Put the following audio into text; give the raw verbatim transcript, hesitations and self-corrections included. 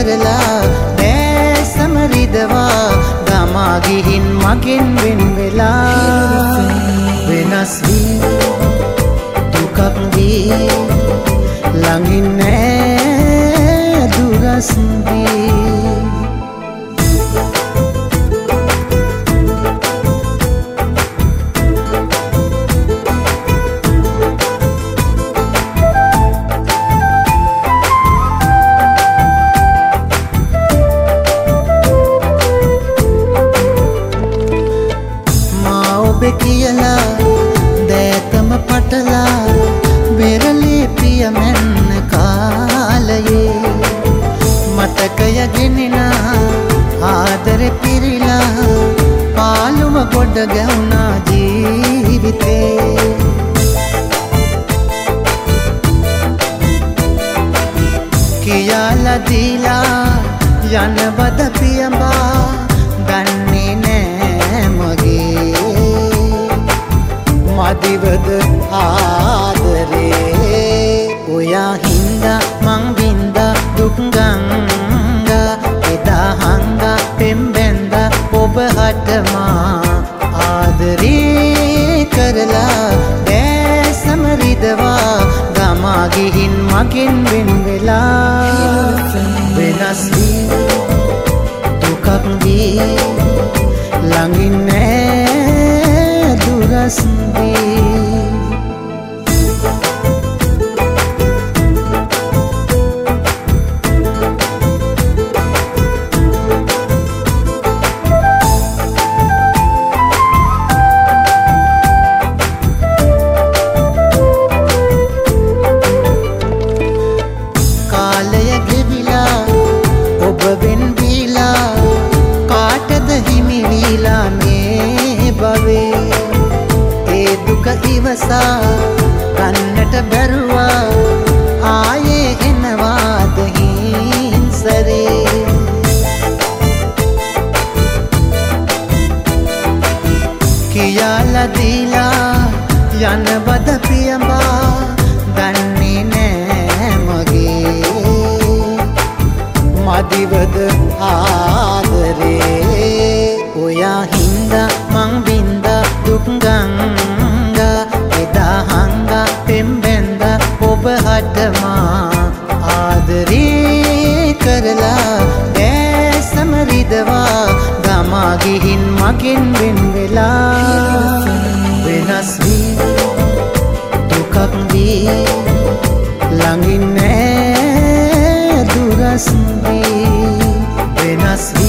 කරලා දැසම රිදවා ගමා ගිහින් මගෙන් වෙන් වෙලා වෙනස් වී දුකක් වී ළඟින් නෑ දුරස් වී කියලා දැතම පටලා වෙරළේ පිය මෙන්න කාලයේ මතකය ගෙනෙන ආදරෙ පිරිලා පාළුව ගොඩ ගැවුනා ජීවිතේ කියලා දීලා යන බද පියඹා දන්නේ නෑ මගේ මදිවද ආදරේ ඔයා හින්දා මං වින්දා දුක් ගංගා එදා හංගා පෙම්බැන්දා ඔබ හටමා ආදරේ කරලා දැසම රිදවා ගමා ගිහින් මගෙන් වෙන් වෙලා වෙනස් වී දුකක් වී ළඟින් නෑ දුරස් කාලය ගෙවිලා ඔබ වෙන් වීලා කාටද හිමි වීලා මේ භවේ ඒ දුක ඉවසා කන්නට බැරුවා ආයේ එනවාද හිංසරේ කියලා දීලා යන බද පියඹා දන්නේ නෑ මගේ මදිවද ආදරේ ඔයා හින්දා මං වින්දා දුක් ගංගා එදා හංගා පෙම්බැන්දා ඔබ හටමා ආදරේ කරලා දැසම රිදවා ගමා ගිහින් මගෙන් වෙන් වෙලා වෙනස් වී දුකක් වී ළඟින් නෑ දුරස් වී වෙනස්